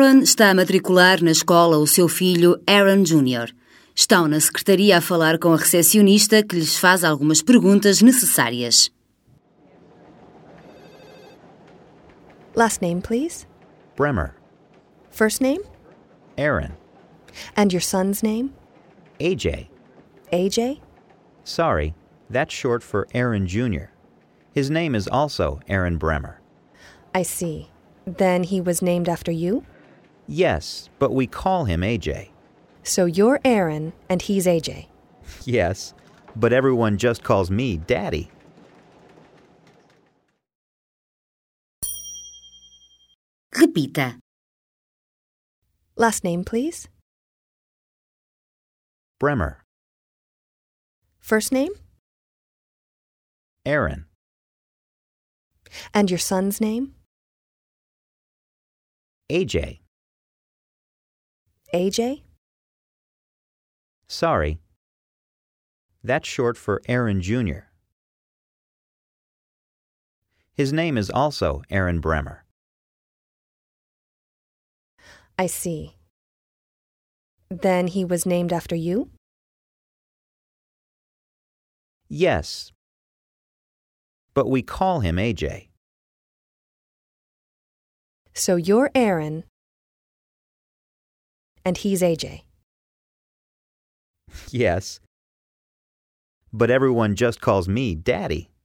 Sharon está a matricular na escola o seu filho Aaron Jr. Estão na secretaria a falar com a recepcionista que lhes faz algumas perguntas necessárias. Last name, please. Bremer. First name? Aaron. And your son's name? AJ. AJ? Sorry, that's short for Aaron Jr. His name is also Aaron Bremer. I see. Then he was named after you? Yes, but we call him AJ. So you're Aaron and he's AJ. Yes, but everyone just calls me Daddy. Repita. Last name, please. Bremer. First name? Aaron. And your son's name? AJ. AJ? Sorry, that's short for Aaron Jr. His name is also Aaron Bremer. I see. Then he was named after you? Yes, but we call him AJ. So you're Aaron and he's AJ. Yes, but everyone just calls me Daddy.